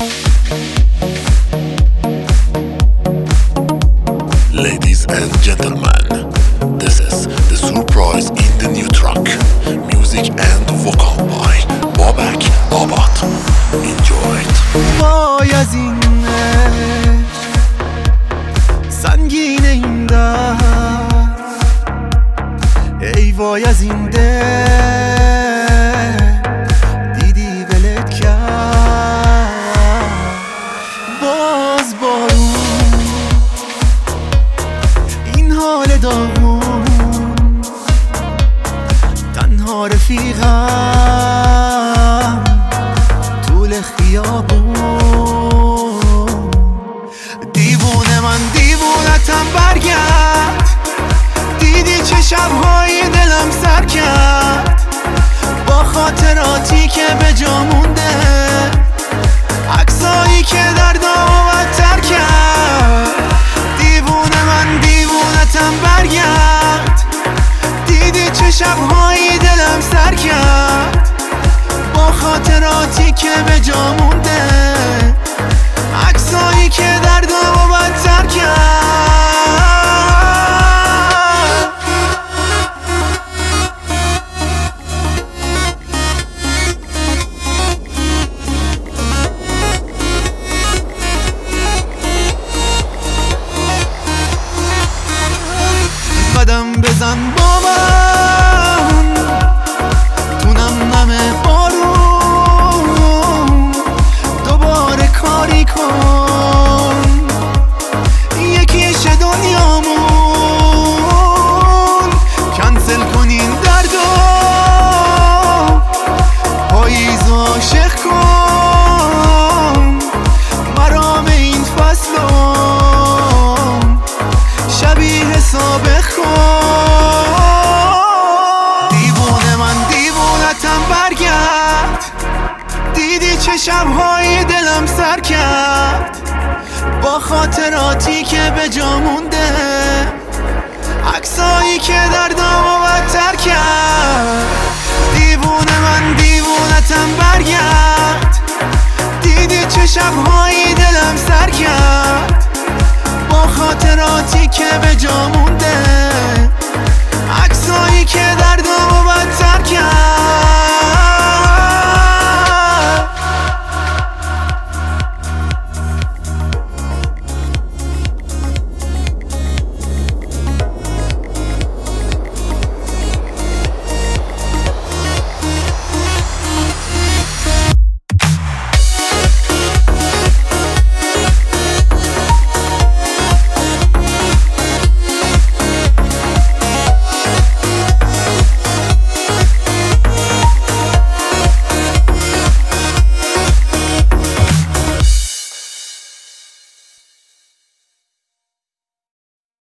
Ladies and gentlemen, this is the surprise in the new track. Music and vocal by Babak Abad. Enjoy it. وای از این سنگین این درد، ای وای از این دل دیدی ولت کرد. باز بارون این حال داغون، تنها رفیقم طول خیابون. دیوونه من دیوونتم برگرد، دیدی چه شب‌های دلم سر کرد، با خاطراتی که به جا مونده، عکسایی که دردامو بدتر کرد. دیوونه من دیوونتم برگرد، دیدی چه شب‌هایی دلم سر کرد، با خاطراتی که به جا مونده، عکسایی که دردامو بدتر کرد. قدم بزن با من تو نمنم بارون، دوباره کاری کن یکیش دنیامون، کنسل کن این دردو، پاییز عاشق کن، مرام این فصلو شبیه سابق کن. دیوونه من دیوونتم برگرد، دیدی چه شب‌هایی دلم سر کرد، با خاطراتی که به جا مونده، عکسایی که دردامو بدتر کرد. دیوونه من دیوونتم برگرد، دیدی چه شب‌هایی دلم سر کرد، با خاطراتی که به جا مونده، عکسایی که دردامو بدتر کرد.